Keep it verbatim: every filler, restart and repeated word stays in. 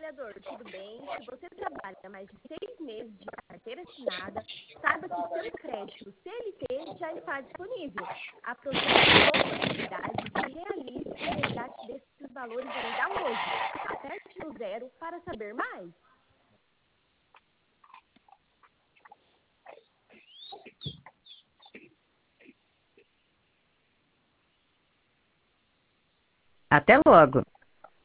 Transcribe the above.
trabalhador, tudo bem? Se você trabalha mais de seis meses de carteira assinada, saiba que o seu crédito C L T já está disponível. Aproveite a oportunidade e realize o resgate desses valores ainda hoje. Aperte no zero para saber mais. Até logo!